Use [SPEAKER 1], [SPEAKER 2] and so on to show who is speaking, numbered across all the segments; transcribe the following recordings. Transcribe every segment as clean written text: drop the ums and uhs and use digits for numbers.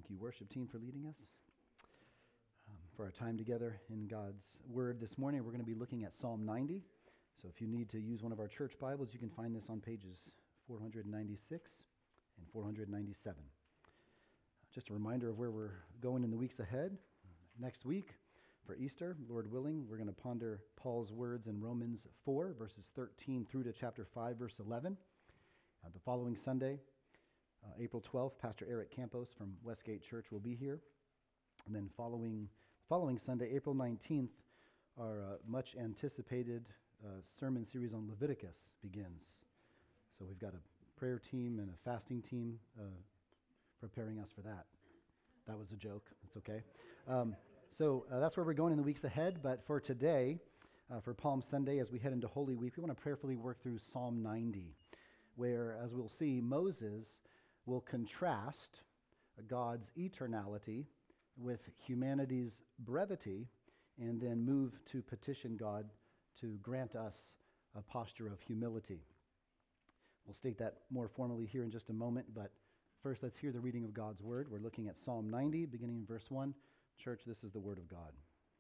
[SPEAKER 1] Thank you, worship team, for leading us. For our time together in God's Word this morning, we're going to be looking at Psalm 90. So if you need to use one of our church Bibles, you can find this on pages 496 and 497. Just a reminder of where we're going in the weeks ahead. Next week, for Easter, Lord willing, we're going to ponder Paul's words in Romans 4, verses 13 through to chapter 5, verse 11. The following Sunday, April 12th, Pastor Eric Campos from Westgate Church will be here. And then following Sunday, April 19th, our much anticipated sermon series on Leviticus begins. So we've got a prayer team and a fasting team preparing us for that. That was a joke. It's okay. So that's where we're going in the weeks ahead. But for today, for Palm Sunday, as we head into Holy Week, we want to prayerfully work through Psalm 90, where, as we'll see, Moses will contrast God's eternality with humanity's brevity, and then move to petition God to grant us a posture of humility. We'll state that more formally here in just a moment, but first let's hear the reading of God's Word. We're looking at Psalm 90, beginning in verse 1. Church, this is the Word of God.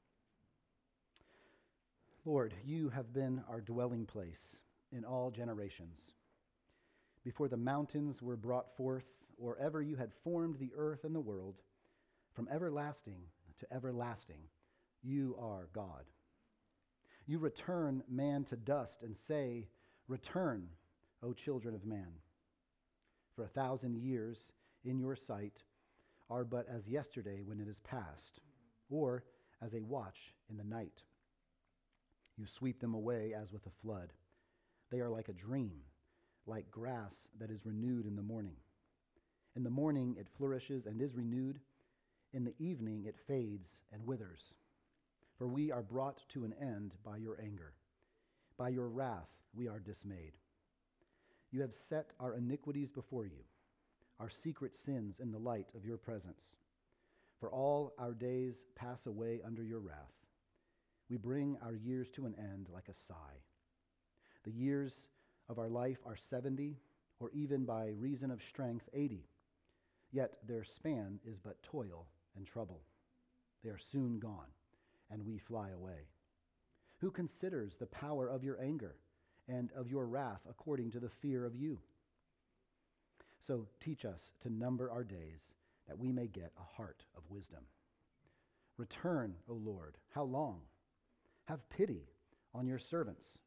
[SPEAKER 1] Lord, you have been our dwelling place in all generations. Before the mountains were brought forth, or ever you had formed the earth and the world, from everlasting to everlasting, you are God. You return man to dust and say, "Return, O children of man." For 1,000 years in your sight are but as yesterday when it is past, or as a watch in the night. You sweep them away as with a flood. They are like a dream, like grass that is renewed in the morning. In the morning it flourishes and is renewed. In the evening it fades and withers. For we are brought to an end by your anger. By your wrath we are dismayed. You have set our iniquities before you, our secret sins in the light of your presence. For all our days pass away under your wrath. We bring our years to an end like a sigh. The years of our life are 70, or even by reason of strength 80. Yet their span is but toil and trouble. They are soon gone, and we fly away. Who considers the power of your anger and of your wrath according to the fear of you? So teach us to number our days, that we may get a heart of wisdom. Return, O Lord, how long? Have pity on your servants.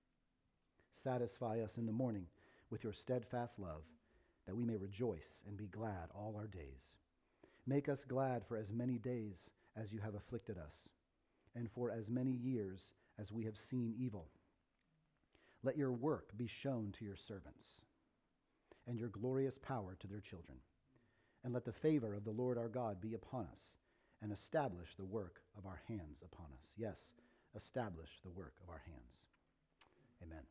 [SPEAKER 1] Satisfy us in the morning with your steadfast love, that we may rejoice and be glad all our days. Make us glad for as many days as you have afflicted us, and for as many years as we have seen evil. Let your work be shown to your servants, and your glorious power to their children. And let the favor of the Lord our God be upon us, and establish the work of our hands upon us. Yes, establish the work of our hands. Amen.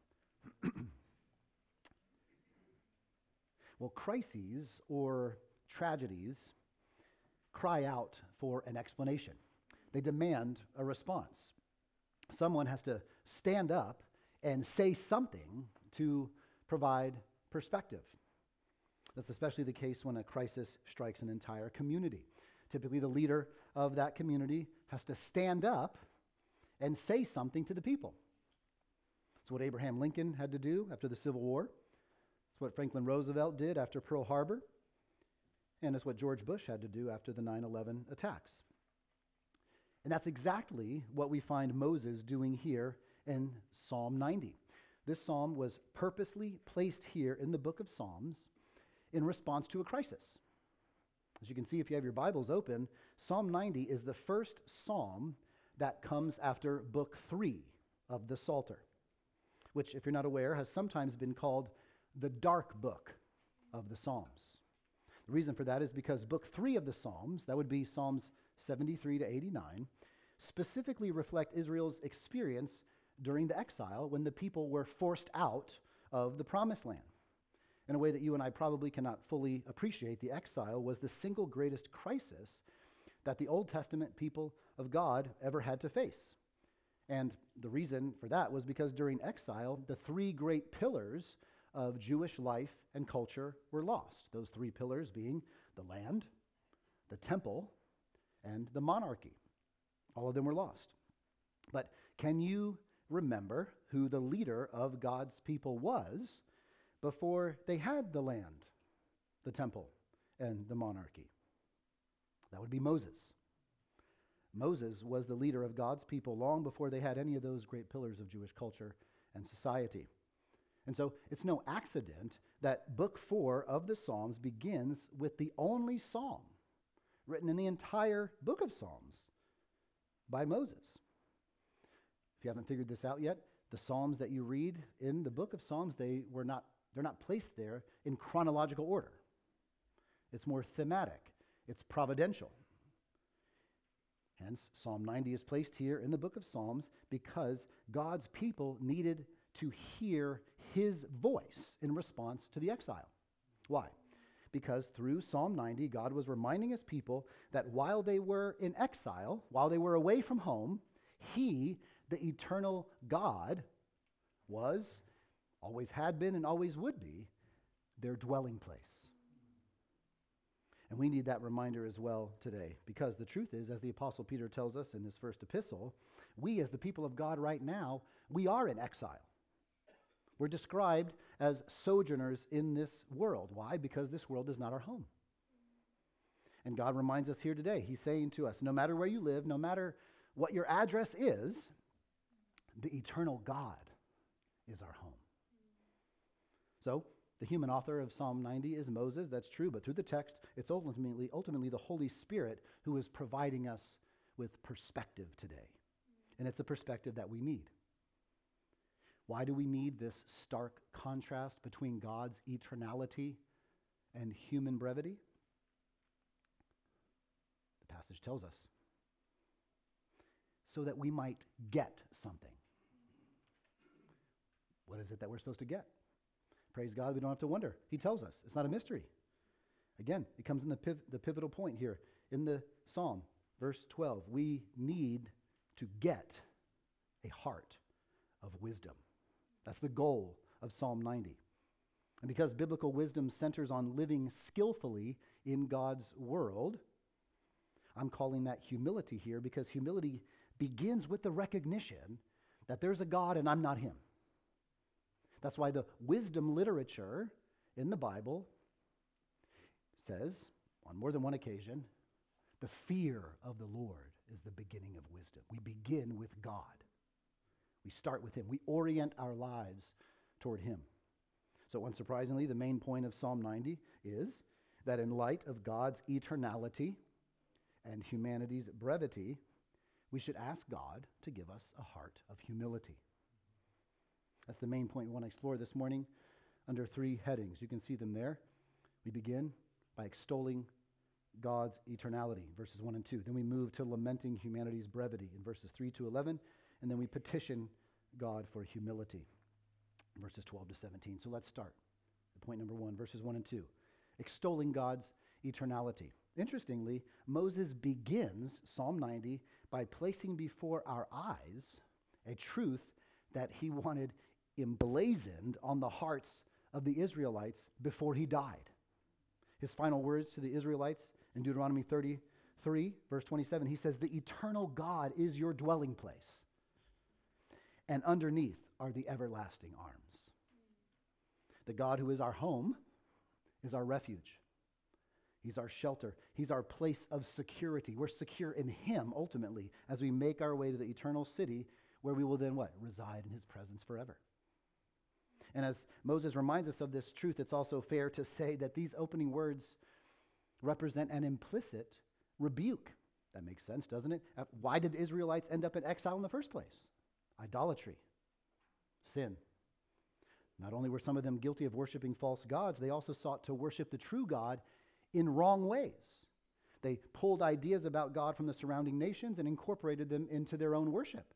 [SPEAKER 1] Well, crises or tragedies cry out for an explanation. They demand a response. Someone has to stand up and say something to provide perspective. That's especially the case when a crisis strikes an entire community. Typically, the leader of that community has to stand up and say something to the people. It's what Abraham Lincoln had to do after the Civil War. It's what Franklin Roosevelt did after Pearl Harbor. And it's what George Bush had to do after the 9/11 attacks. And that's exactly what we find Moses doing here in Psalm 90. This psalm was purposely placed here in the book of Psalms in response to a crisis. As you can see, if you have your Bibles open, Psalm 90 is the first psalm that comes after book 3 of the Psalter, which, if you're not aware, has sometimes been called the dark book of the Psalms. The reason for that is because book 3 of the Psalms, that would be Psalms 73 to 89, specifically reflect Israel's experience during the exile when the people were forced out of the Promised Land. In a way that you and I probably cannot fully appreciate, the exile was the single greatest crisis that the Old Testament people of God ever had to face. And the reason for that was because during exile, the 3 great pillars of Jewish life and culture were lost. Those 3 pillars being the land, the temple, and the monarchy. All of them were lost. But can you remember who the leader of God's people was before they had the land, the temple, and the monarchy? That would be Moses. Moses was the leader of God's people long before they had any of those great pillars of Jewish culture and society. And so it's no accident that Book 4 of the Psalms begins with the only psalm written in the entire book of Psalms by Moses. If you haven't figured this out yet, the Psalms that you read in the book of Psalms, they're not placed there in chronological order. It's more thematic. It's providential. Hence, Psalm 90 is placed here in the book of Psalms because God's people needed to hear his voice in response to the exile. Why? Because through Psalm 90, God was reminding his people that while they were in exile, while they were away from home, he, the eternal God, was, always had been, and always would be their dwelling place. And we need that reminder as well today, because the truth is, as the Apostle Peter tells us in his first epistle, we as the people of God right now, we are in exile. We're described as sojourners in this world. Why? Because this world is not our home. And God reminds us here today, he's saying to us, no matter where you live, no matter what your address is, the eternal God is our home. So, the human author of Psalm 90 is Moses, that's true, but through the text, it's ultimately the Holy Spirit who is providing us with perspective today. And it's a perspective that we need. Why do we need this stark contrast between God's eternality and human brevity? The passage tells us. So that we might get something. What is it that we're supposed to get? Praise God, we don't have to wonder. He tells us. It's not a mystery. Again, it comes in the pivotal point here in the Psalm, verse 12. We need to get a heart of wisdom. That's the goal of Psalm 90. And because biblical wisdom centers on living skillfully in God's world, I'm calling that humility here because humility begins with the recognition that there's a God and I'm not him. That's why the wisdom literature in the Bible says, on more than one occasion, the fear of the Lord is the beginning of wisdom. We begin with God. We start with him. We orient our lives toward him. So unsurprisingly, the main point of Psalm 90 is that in light of God's eternality and humanity's brevity, we should ask God to give us a heart of humility. That's the main point we want to explore this morning under 3 headings. You can see them there. We begin by extolling God's eternality, verses 1 and 2. Then we move to lamenting humanity's brevity in verses 3 to 11. And then we petition God for humility, verses 12 to 17. So let's start. Point number 1, verses 1 and 2. Extolling God's eternality. Interestingly, Moses begins Psalm 90 by placing before our eyes a truth that he wanted emblazoned on the hearts of the Israelites before he died. His final words to the Israelites in Deuteronomy 33, verse 27, he says, "The eternal God is your dwelling place, and underneath are the everlasting arms." The God who is our home is our refuge. He's our shelter. He's our place of security. We're secure in him, ultimately, as we make our way to the eternal city where we will then what? Reside in his presence forever. And as Moses reminds us of this truth, it's also fair to say that these opening words represent an implicit rebuke. That makes sense, doesn't it? Why did the Israelites end up in exile in the first place? Idolatry, sin. Not only were some of them guilty of worshiping false gods, they also sought to worship the true God in wrong ways. They pulled ideas about God from the surrounding nations and incorporated them into their own worship.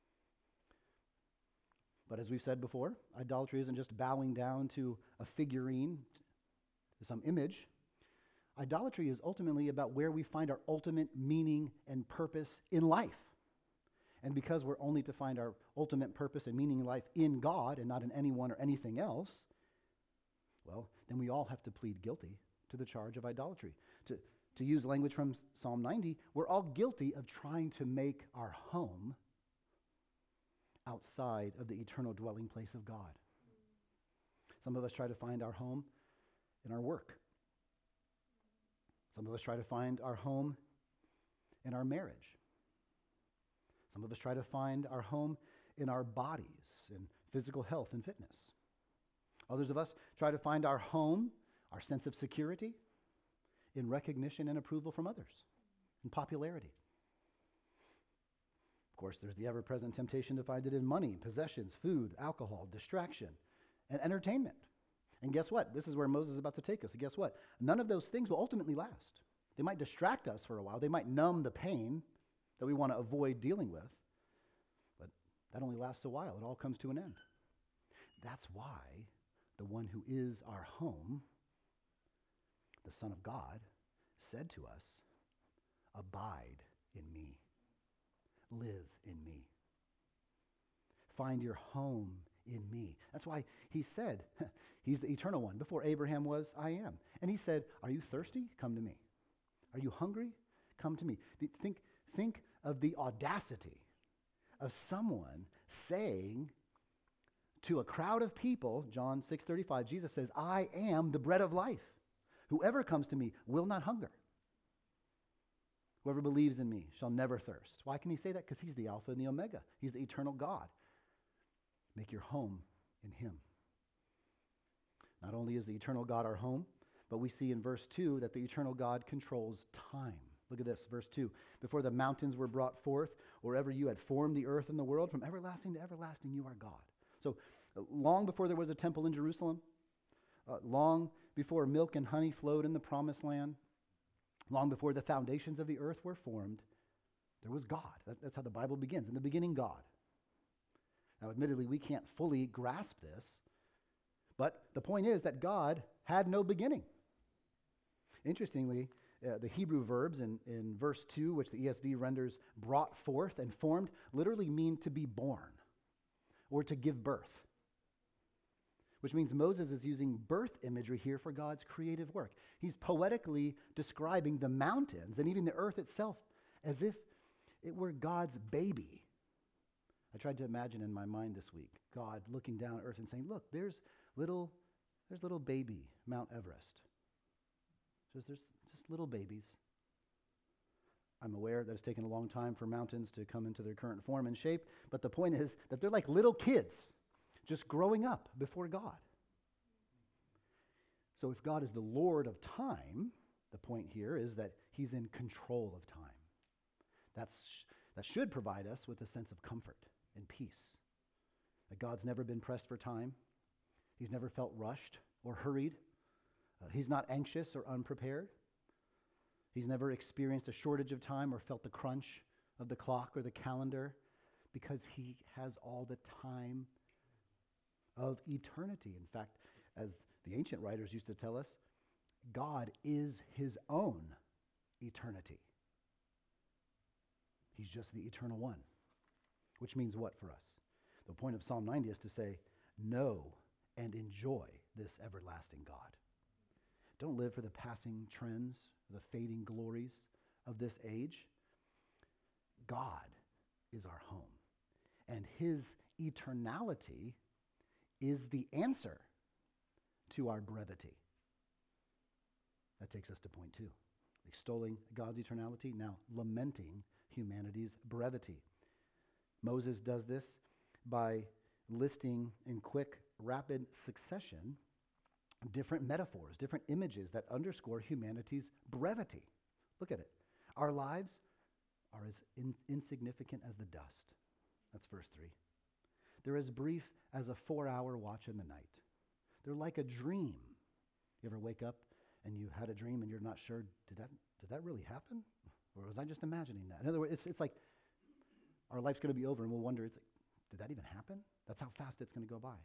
[SPEAKER 1] But as we've said before, idolatry isn't just bowing down to a figurine, to some image. Idolatry is ultimately about where we find our ultimate meaning and purpose in life. And because we're only to find our ultimate purpose and meaning in life in God and not in anyone or anything else, well, then we all have to plead guilty to the charge of idolatry. To use language from Psalm 90, we're all guilty of trying to make our home outside of the eternal dwelling place of God. Some of us try to find our home in our work. Some of us try to find our home in our marriage. Some of us try to find our home in our bodies, in physical health and fitness. Others of us try to find our home, our sense of security, in recognition and approval from others, in popularity. Of course, there's the ever-present temptation to find it in money, possessions, food, alcohol, distraction, and entertainment. And guess what? This is where Moses is about to take us. And guess what? None of those things will ultimately last. They might distract us for a while. They might numb the pain that we want to avoid dealing with. But that only lasts a while. It all comes to an end. That's why the one who is our home, the Son of God, said to us, "Abide in me. Live in me. Find your home in me." That's why he said, he's the eternal one. Before Abraham was, I am. And he said, are you thirsty? Come to me. Are you hungry? Come to me. Think of the audacity of someone saying to a crowd of people, John 6:35, Jesus says, I am the bread of life. Whoever comes to me will not hunger. Whoever believes in me shall never thirst. Why can he say that? Because he's the Alpha and the Omega. He's the eternal God. Make your home in him. Not only is the eternal God our home, but we see in verse 2 that the eternal God controls time. Look at this, verse 2. Before the mountains were brought forth, or ever you had formed the earth and the world, from everlasting to everlasting you are God. So long before there was a temple in Jerusalem, long before milk and honey flowed in the promised land, long before the foundations of the earth were formed, there was God. That's how the Bible begins. In the beginning, God. Now, admittedly, we can't fully grasp this, but the point is that God had no beginning. Interestingly, the Hebrew verbs in verse 2, which the ESV renders brought forth and formed, literally mean to be born or to give birth, which means Moses is using birth imagery here for God's creative work. He's poetically describing the mountains and even the earth itself as if it were God's baby. I tried to imagine in my mind this week, God looking down at earth and saying, look, there's little baby Mount Everest. There's just little babies. I'm aware that it's taken a long time for mountains to come into their current form and shape, but the point is that they're like little kids just growing up before God. So if God is the Lord of time, the point here is that he's in control of time. That should provide us with a sense of comfort and peace. That God's never been pressed for time. He's never felt rushed or hurried. He's not anxious or unprepared. He's never experienced a shortage of time or felt the crunch of the clock or the calendar, because he has all the time of eternity. In fact, as the ancient writers used to tell us, God is his own eternity. He's just the eternal one, which means what for us? The point of Psalm 90 is to say, know and enjoy this everlasting God. Don't live for the passing trends, the fading glories of this age. God is our home, and his eternality is the answer to our brevity. That takes us to point 2. Extolling God's eternality, now lamenting humanity's brevity. Moses does this by listing in quick, rapid succession different metaphors, different images that underscore humanity's brevity. Look at it. Our lives are as insignificant as the dust. That's verse 3. They're as brief as a 4-hour watch in the night. They're like a dream. You ever wake up and you had a dream and you're not sure, did that really happen? Or was I just imagining that? In other words, it's like our life's going to be over and we'll wonder, it's like, did that even happen? That's how fast it's going to go by.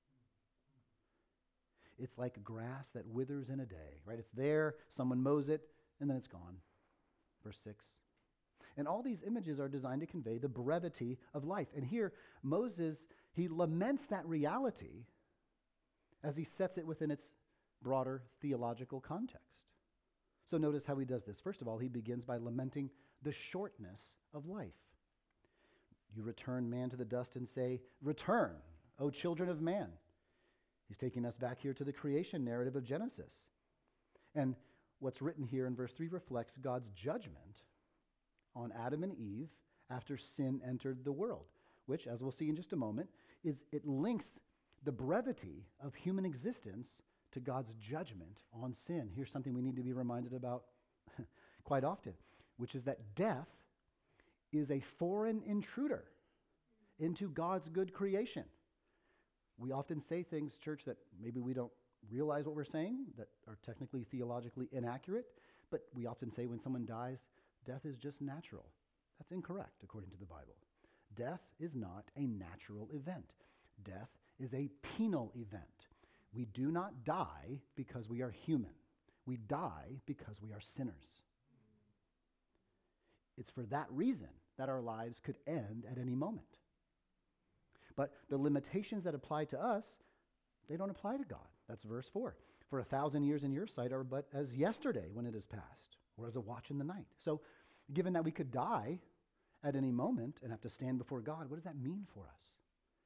[SPEAKER 1] It's like grass that withers in a day, right? It's there, someone mows it, and then it's gone. Verse 6. And all these images are designed to convey the brevity of life. And here, Moses, he laments that reality as he sets it within its broader theological context. So notice how he does this. First of all, he begins by lamenting the shortness of life. You return man to the dust and say, "Return, O children of man." He's taking us back here to the creation narrative of Genesis. And what's written here in verse 3 reflects God's judgment on Adam and Eve after sin entered the world, which, as we'll see in just a moment, it links the brevity of human existence to God's judgment on sin. Here's something we need to be reminded about quite often, which is that death is a foreign intruder into God's good creation. We often say things, church, that maybe we don't realize what we're saying, that are technically theologically inaccurate, but we often say when someone dies, death is just natural. That's incorrect according to the Bible. Death is not a natural event. Death is a penal event. We do not die because we are human. We die because we are sinners. It's for that reason that our lives could end at any moment. But the limitations that apply to us, they don't apply to God. That's verse 4. For 1,000 years in your sight are but as yesterday when it is past, or as a watch in the night. So given that we could die at any moment and have to stand before God, what does that mean for us?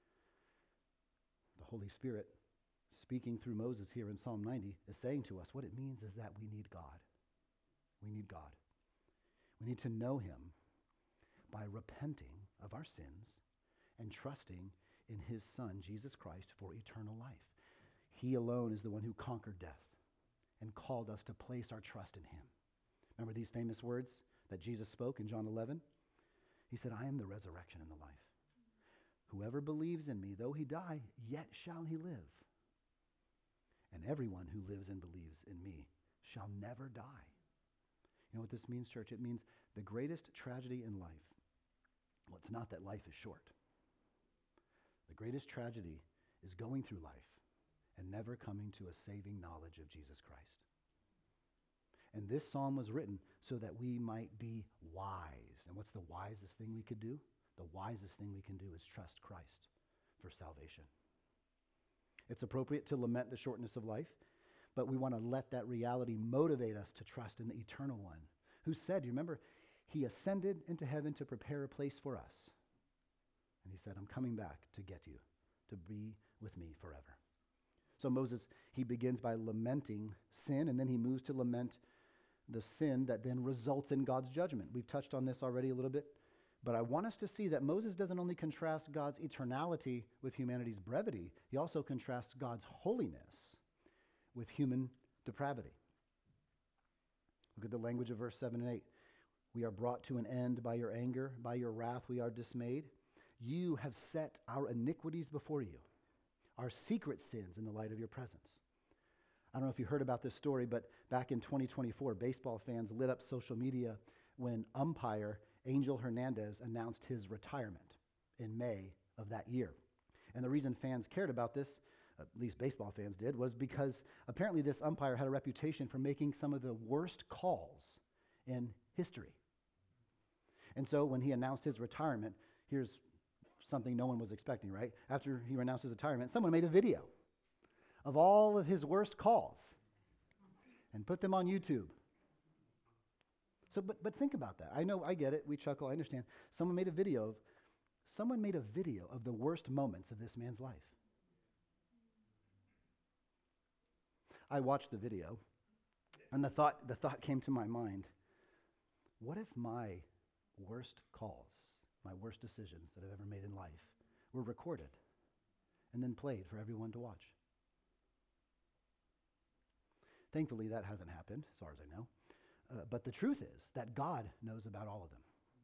[SPEAKER 1] The Holy Spirit, speaking through Moses here in Psalm 90, is saying to us what it means is that we need God. We need God. We need to know him by repenting of our sins and trusting in his Son, Jesus Christ, for eternal life. He alone is the one who conquered death and called us to place our trust in him. Remember these famous words that Jesus spoke in John 11? He said, "I am the resurrection and the life. Whoever believes in me, though he die, yet shall he live. And everyone who lives and believes in me shall never die." You know what this means, church? It means the greatest tragedy in life. Well, it's not that life is short. The greatest tragedy is going through life and never coming to a saving knowledge of Jesus Christ. And this psalm was written so that we might be wise. And what's the wisest thing we could do? The wisest thing we can do is trust Christ for salvation. It's appropriate to lament the shortness of life, but we want to let that reality motivate us to trust in the eternal one who said, you remember, he ascended into heaven to prepare a place for us. And he said, "I'm coming back to get you, to be with me forever." So Moses, he begins by lamenting sin, and then he moves to lament the sin that then results in God's judgment. We've touched on this already a little bit, but I want us to see that Moses doesn't only contrast God's eternality with humanity's brevity, he also contrasts God's holiness with human depravity. Look at the language of verse 7 and 8. "We are brought to an end by your anger, by your wrath we are dismayed. You have set our iniquities before you, our secret sins in the light of your presence." I don't know if you heard about this story, but back in 2024, baseball fans lit up social media when umpire Angel Hernandez announced his retirement in May of that year. And the reason fans cared about this, at least baseball fans did, was because apparently this umpire had a reputation for making some of the worst calls in history. And so when he announced his retirement, here's something no one was expecting, right? After he announced his retirement, someone made a video of all of his worst calls and put them on YouTube. So, but think about that. I know, I get it. We chuckle, I understand. Someone made a video of the worst moments of this man's life. I watched the video, and the thought came to my mind, what if my worst calls, my worst decisions that I've ever made in life were recorded and then played for everyone to watch? Thankfully, that hasn't happened, as far as I know. But the truth is that God knows about all of them.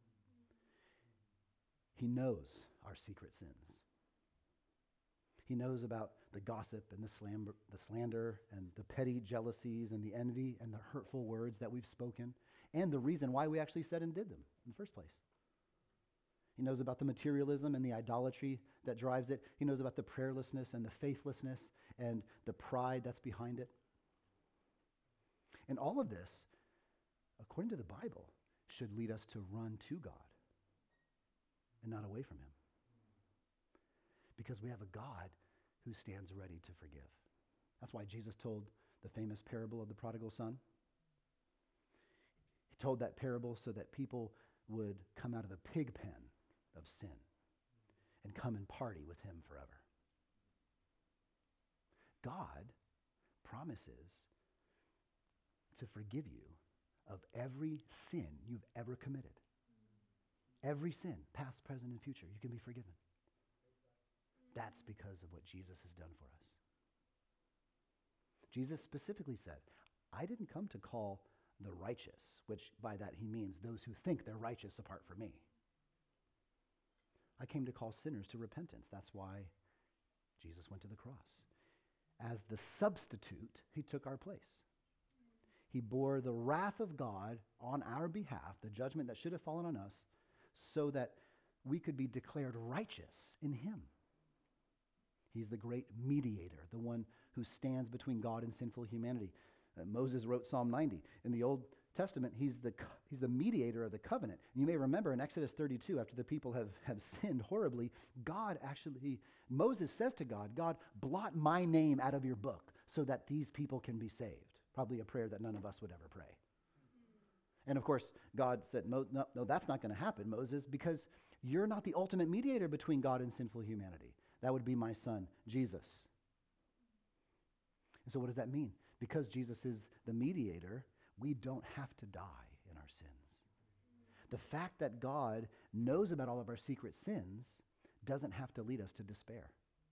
[SPEAKER 1] He knows our secret sins. He knows about the gossip and the slander and the petty jealousies and the envy and the hurtful words that we've spoken and the reason why we actually said and did them in the first place. He knows about the materialism and the idolatry that drives it. He knows about the prayerlessness and the faithlessness and the pride that's behind it. And all of this, according to the Bible, should lead us to run to God and not away from him. Because we have a God who stands ready to forgive. That's why Jesus told the famous parable of the prodigal son. He told that parable so that people would come out of the pig pen of sin and come and party with him forever. God promises to forgive you of every sin you've ever committed. Every sin, past, present, and future, you can be forgiven. That's because of what Jesus has done for us. Jesus specifically said, I didn't come to call the righteous, which by that he means those who think they're righteous apart from me. I came to call sinners to repentance. That's why Jesus went to the cross. As the substitute, he took our place. He bore the wrath of God on our behalf, the judgment that should have fallen on us, so that we could be declared righteous in him. He's the great mediator, the one who stands between God and sinful humanity. Moses wrote Psalm 90. In the Old Testament, he's the mediator of the covenant. And you may remember in Exodus 32, after the people have sinned horribly, Moses says to God, God, blot my name out of your book so that these people can be saved. Probably a prayer that none of us would ever pray. And of course, God said, no, that's not going to happen, Moses, because you're not the ultimate mediator between God and sinful humanity. That would be my son, Jesus. And so what does that mean? Because Jesus is the mediator, we don't have to die in our sins. The fact that God knows about all of our secret sins doesn't have to lead us to despair.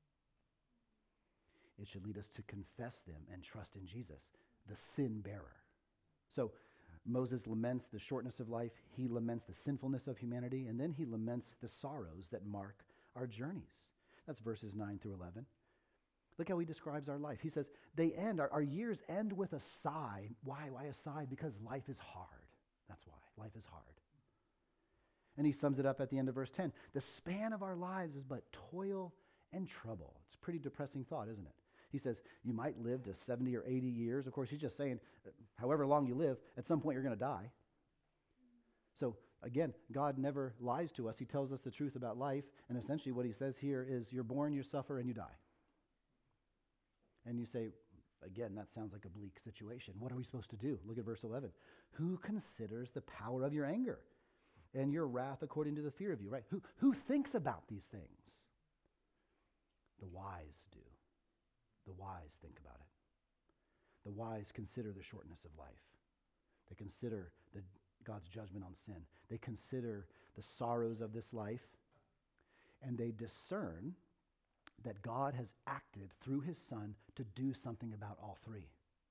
[SPEAKER 1] It should lead us to confess them and trust in Jesus, the sin bearer. So Moses laments the shortness of life, he laments the sinfulness of humanity, and then he laments the sorrows that mark our journeys. That's verses 9 through 11. Look how he describes our life. He says, our years end with a sigh. Why? Why a sigh? Because life is hard. That's why. Life is hard. And he sums it up at the end of verse 10. The span of our lives is but toil and trouble. It's a pretty depressing thought, isn't it? He says, you might live to 70 or 80 years. Of course, he's just saying, however long you live, at some point you're going to die. So again, God never lies to us. He tells us the truth about life. And essentially what he says here is you're born, you suffer, and you die. And you say, again, that sounds like a bleak situation. What are we supposed to do? Look at verse 11. Who considers the power of your anger and your wrath according to the fear of you, right? Who thinks about these things? The wise do. The wise think about it. The wise consider the shortness of life. They consider God's judgment on sin. They consider the sorrows of this life, and they discern that God has acted through his Son to do something about all three.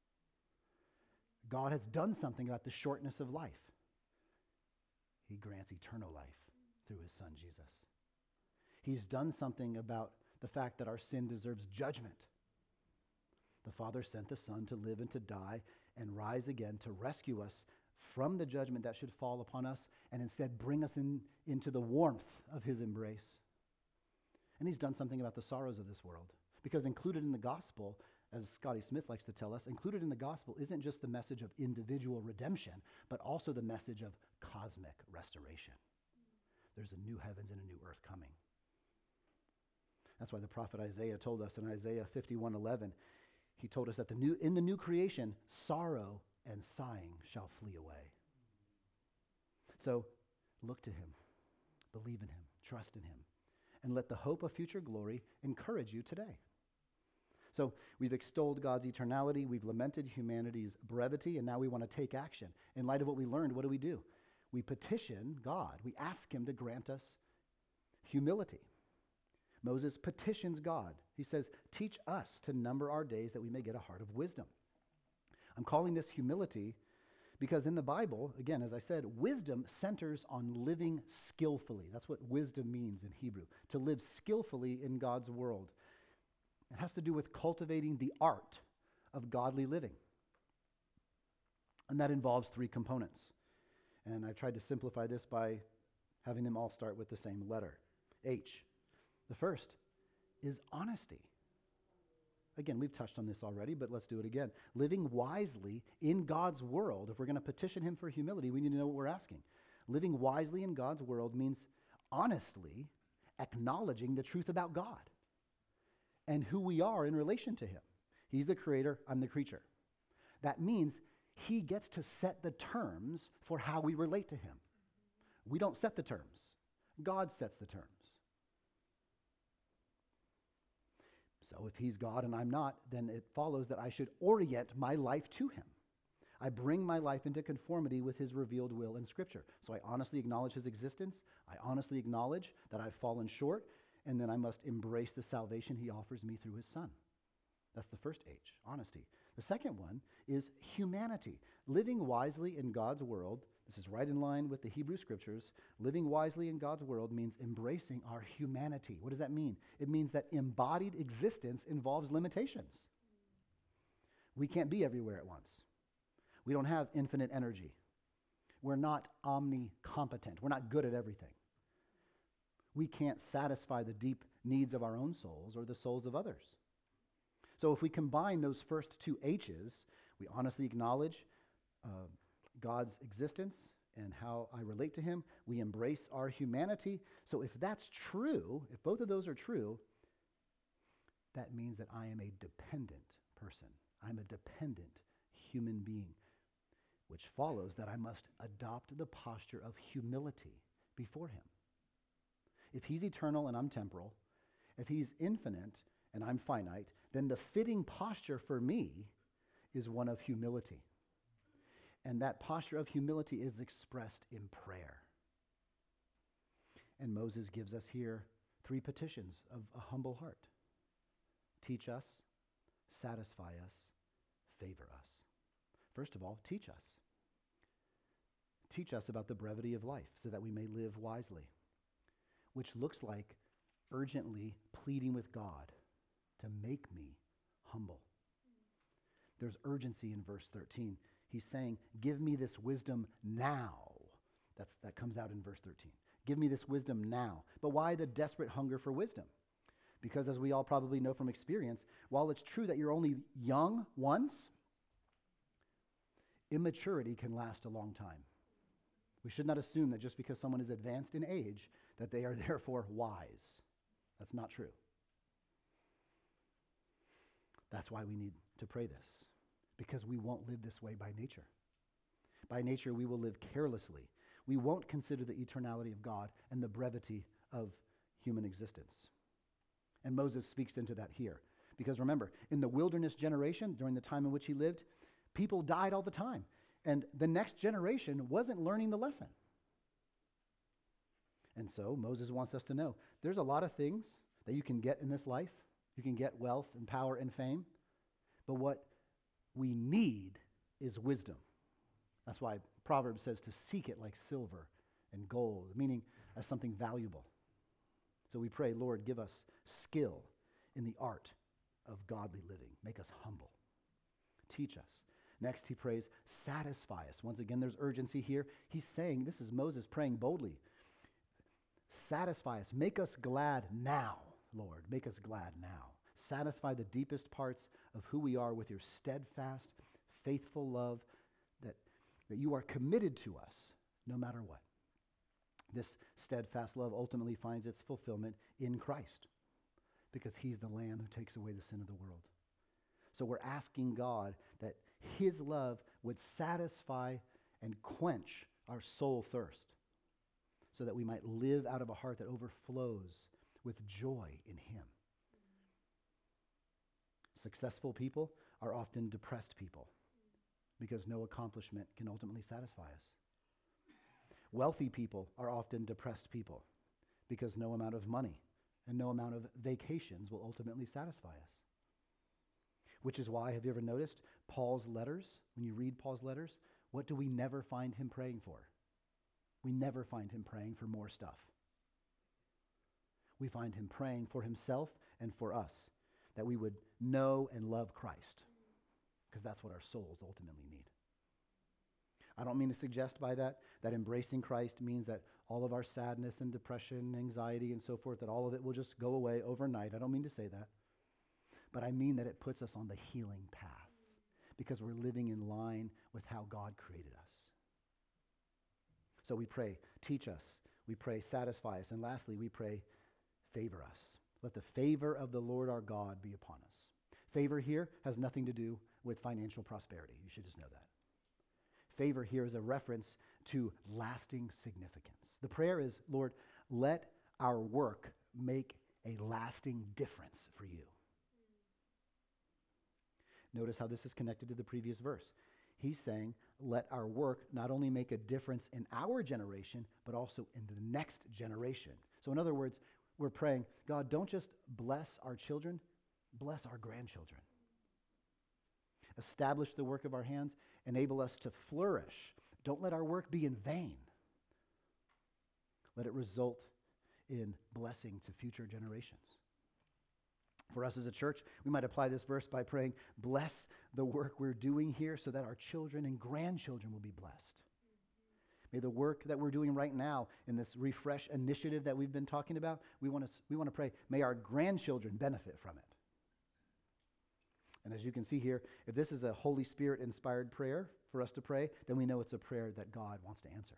[SPEAKER 1] God has done something about the shortness of life. He grants eternal life through his Son, Jesus. He's done something about the fact that our sin deserves judgment. The Father sent the Son to live and to die and rise again to rescue us from the judgment that should fall upon us and instead bring us into the warmth of his embrace. And he's done something about the sorrows of this world. Because included in the gospel, as Scotty Smith likes to tell us, included in the gospel isn't just the message of individual redemption, but also the message of cosmic restoration. There's a new heavens and a new earth coming. That's why the prophet Isaiah told us in Isaiah 51:11, he told us that in the new creation, sorrow and sighing shall flee away. So look to him, believe in him, trust in him, and let the hope of future glory encourage you today. So we've extolled God's eternality, we've lamented humanity's brevity, and now we want to take action. In light of what we learned, what do? We petition God. We ask him to grant us humility. Moses petitions God. He says, teach us to number our days that we may get a heart of wisdom. I'm calling this humility because in the Bible, again, as I said, wisdom centers on living skillfully. That's what wisdom means in Hebrew, to live skillfully in God's world. It has to do with cultivating the art of godly living. And that involves three components. And I tried to simplify this by having them all start with the same letter, H. The first is honesty. Again, we've touched on this already, but let's do it again. Living wisely in God's world. If we're going to petition him for humility, we need to know what we're asking. Living wisely in God's world means honestly acknowledging the truth about God and who we are in relation to him. He's the creator, I'm the creature. That means he gets to set the terms for how we relate to him. We don't set the terms. God sets the terms. So if he's God and I'm not, then it follows that I should orient my life to him. I bring my life into conformity with his revealed will in Scripture. So I honestly acknowledge his existence. I honestly acknowledge that I've fallen short, and then I must embrace the salvation he offers me through his Son. That's the first H, honesty. The second one is humanity. Living wisely in God's world, this is right in line with the Hebrew Scriptures. Living wisely in God's world means embracing our humanity. What does that mean? It means that embodied existence involves limitations. We can't be everywhere at once. We don't have infinite energy. We're not omnicompetent. We're not good at everything. We can't satisfy the deep needs of our own souls or the souls of others. So if we combine those first two H's, we honestly acknowledge God's existence and how I relate to him. We embrace our humanity. So if that's true, if both of those are true, that means that I am a dependent person. I'm a dependent human being, which follows that I must adopt the posture of humility before him. If he's eternal and I'm temporal, if he's infinite and I'm finite, then the fitting posture for me is one of humility. And that posture of humility is expressed in prayer. And Moses gives us here 3 petitions of a humble heart. Teach us, satisfy us, favor us. First of all, teach us. Teach us about the brevity of life so that we may live wisely, which looks like urgently pleading with God to make me humble. There's urgency in verse 13. He's saying, give me this wisdom now. That comes out in verse 13. Give me this wisdom now. But why the desperate hunger for wisdom? Because as we all probably know from experience, while it's true that you're only young once, immaturity can last a long time. We should not assume that just because someone is advanced in age, that they are therefore wise. That's not true. That's why we need to pray this, because we won't live this way by nature. By nature, we will live carelessly. We won't consider the eternality of God and the brevity of human existence. And Moses speaks into that here. Because remember, in the wilderness generation, during the time in which he lived, people died all the time. And the next generation wasn't learning the lesson. And so Moses wants us to know there's a lot of things that you can get in this life. You can get wealth and power and fame. But what we need is wisdom. That's why Proverbs says to seek it like silver and gold, meaning as something valuable. So we pray, Lord, give us skill in the art of godly living. Make us humble. Teach us. Next, he prays, satisfy us. Once again, there's urgency here. He's saying, this is Moses praying boldly. Satisfy us. Make us glad now, Lord. Make us glad now. Satisfy the deepest parts of who we are with your steadfast, faithful love that you are committed to us no matter what. This steadfast love ultimately finds its fulfillment in Christ because he's the Lamb who takes away the sin of the world. So we're asking God that his love would satisfy and quench our soul thirst so that we might live out of a heart that overflows with joy in him. Successful people are often depressed people because no accomplishment can ultimately satisfy us. Wealthy people are often depressed people because no amount of money and no amount of vacations will ultimately satisfy us. Which is why, have you ever noticed Paul's letters? When you read Paul's letters, what do we never find him praying for? We never find him praying for more stuff. We find him praying for himself and for us, that we would know and love Christ, because that's what our souls ultimately need. I don't mean to suggest by that embracing Christ means that all of our sadness and depression, anxiety, and so forth, that all of it will just go away overnight. I don't mean to say that. But I mean that it puts us on the healing path because we're living in line with how God created us. So we pray, teach us. We pray, satisfy us. And lastly, we pray, favor us. Let the favor of the Lord our God be upon us. Favor here has nothing to do with financial prosperity. You should just know that. favor here is a reference to lasting significance. The prayer is, Lord, let our work make a lasting difference for you. Notice how this is connected to the previous verse. He's saying, let our work not only make a difference in our generation, but also in the next generation. So in other words, we're praying, God, don't just bless our children, bless our grandchildren. Establish the work of our hands, enable us to flourish. Don't let our work be in vain. Let it result in blessing to future generations. For us as a church, we might apply this verse by praying, bless the work we're doing here so that our children and grandchildren will be blessed. May the work that we're doing right now in this Refresh initiative that we've been talking about, we want to pray, may our grandchildren benefit from it. And as you can see here, if this is a Holy Spirit-inspired prayer for us to pray, then we know it's a prayer that God wants to answer.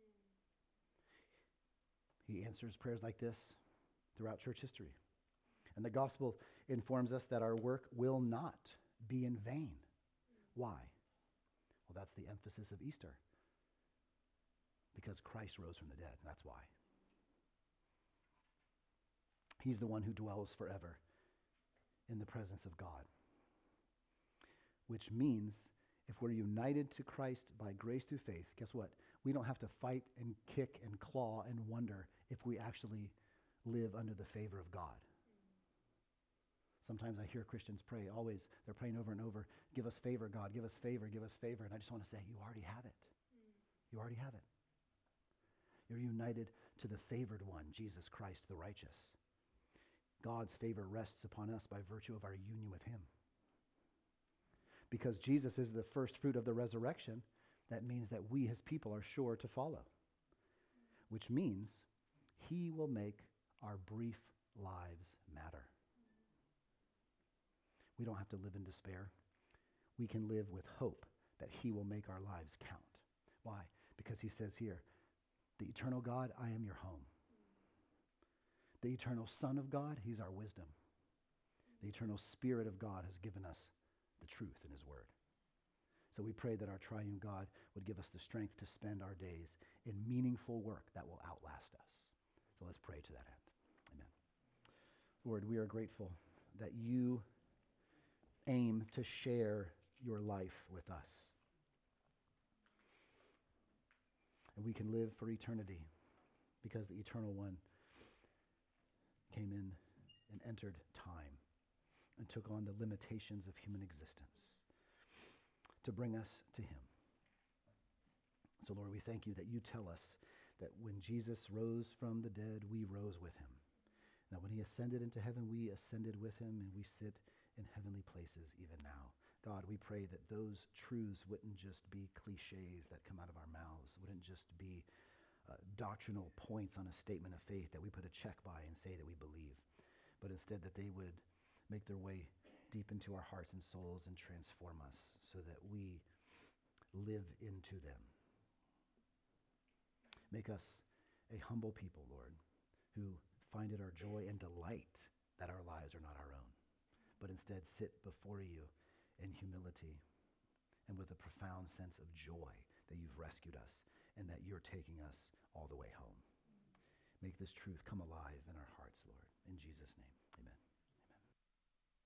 [SPEAKER 1] He answers prayers like this throughout church history. And the gospel informs us that our work will not be in vain. Why? Well, that's the emphasis of Easter. Because Christ rose from the dead. That's why. He's the one who dwells forever in the presence of God. Which means if we're united to Christ by grace through faith, guess what? We don't have to fight and kick and claw and wonder if we actually live under the favor of God. Sometimes I hear Christians pray, always, they're praying over and over, give us favor, God, give us favor, give us favor. And I just want to say, you already have it. You already have it. You're united to the favored one, Jesus Christ, the righteous. God's favor rests upon us by virtue of our union with him. Because Jesus is the first fruit of the resurrection, that means that we, his people, are sure to follow. Which means he will make our brief lives matter. We don't have to live in despair. We can live with hope that he will make our lives count. Why? Because he says here, the eternal God, I am your home. The eternal Son of God, he's our wisdom. The eternal Spirit of God has given us the truth in his word. So we pray that our triune God would give us the strength to spend our days in meaningful work that will outlast us. So let's pray to that end. Amen. Lord, we are grateful that you aim to share your life with us. And we can live for eternity because the eternal one came in and entered time and took on the limitations of human existence to bring us to him. So Lord, we thank you that you tell us that when Jesus rose from the dead, we rose with him. That when he ascended into heaven, we ascended with him, and we sit in heavenly places even now. God, we pray that those truths wouldn't just be cliches that come out of our mouths, wouldn't just be doctrinal points on a statement of faith that we put a check by and say that we believe, but instead that they would make their way deep into our hearts and souls and transform us so that we live into them. Make us a humble people, Lord, who find it our joy and delight that our lives are not our own, but instead sit before you in humility and with a profound sense of joy that you've rescued us and that you're taking us all the way home. Make this truth come alive in our hearts, Lord, in Jesus' name.